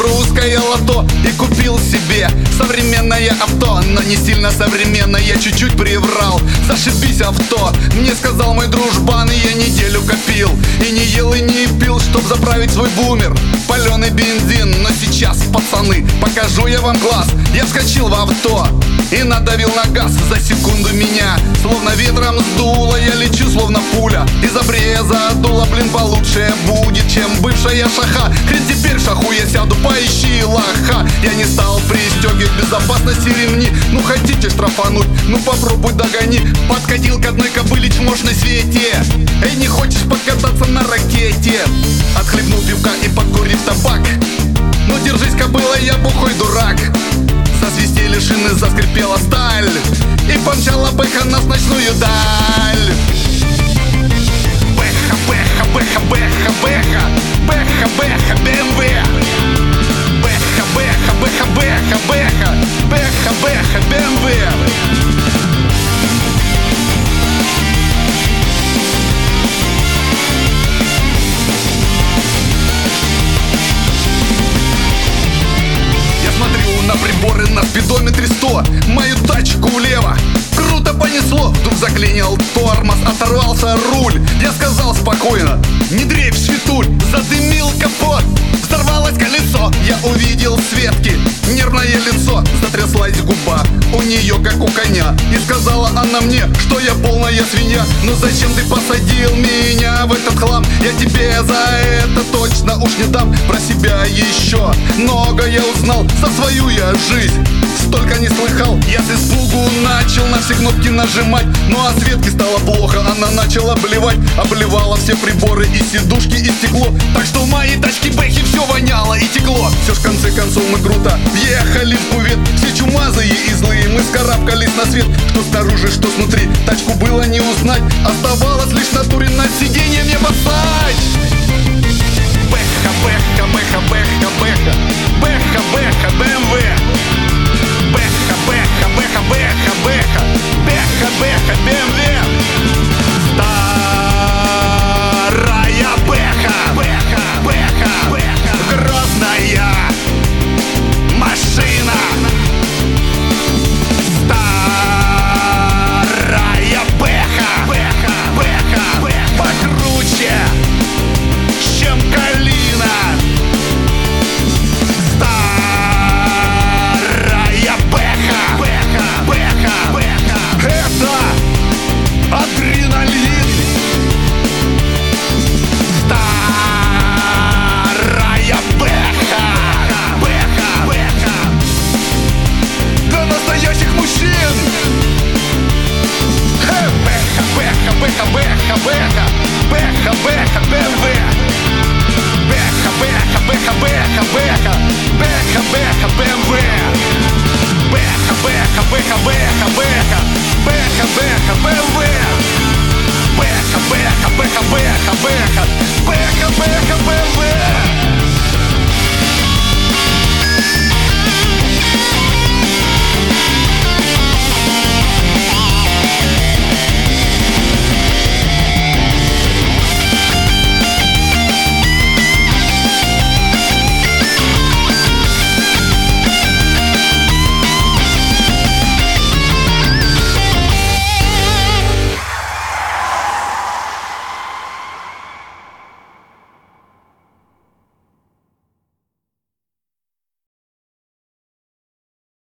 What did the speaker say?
русское лото и купил себе современное авто. Но не сильно современное, я чуть-чуть приврал. Зашибись авто, мне сказал мой дружбан, и я неделю копил. И не ел, и не пил, чтоб заправить свой бумер. Паленый бензин, но сейчас, пацаны, покажу я вам класс. Я вскочил в авто и надавил на газ. За секунду меня словно ветром сдуло. Я лечу словно пуля из обреза дула. Блин, получше будет, чем бывшая шаха. Хрен теперь в шаху я сяду, поищи лоха. Я не стал пристегивать безопасности ремни. Ну хотите штрафануть, ну попробуй догони. Подкатил к одной кобыле чмошь на свете. Эй, не хочешь покататься на ракете? Отхлебнул пивка и покурив табак. Ну держись, кобыла, я бухой дурак. Засвистели шины, заскрипела сталь, и помчала бэха нас в ночную даль. Бэха, бэха, бэха, бэха, бэха, бэха, бэха, БМВ. Бэха, бэха, бэха, бэха, бэха, бэха, бэха, БМВ. На приборы на спидометре 100, мою тачку влево круто понесло. Вдруг заклинил тормоз, оторвался руль. Я сказал спокойно: не дрейф, светуль. Задымил капот, взорвалось колесо. Я увидел Светки нервное лицо. Затряслась губа у нее, как у коня. И сказала она мне, что я полная свинья. Но зачем ты посадил меня в этот хлам? Я тебе за это точно уж не дам. Про себя еще многое узнал, за свою я жизнь столько не слыхал. Я с испугу начал на все кнопки нажимать. Ну а Светке стало плохо, она начала блевать. Обливала все приборы и сидушки, и стекло. Так что в моей тачке бэхи все воняло и текло. Все ж в конце концов мы круто въехали в кувет. Все чумазые и злые, мы скарабкались на свет. Что снаружи, что снутри, тачку было не узнать. Оставалось лишь натуре над сиденьем не бросать.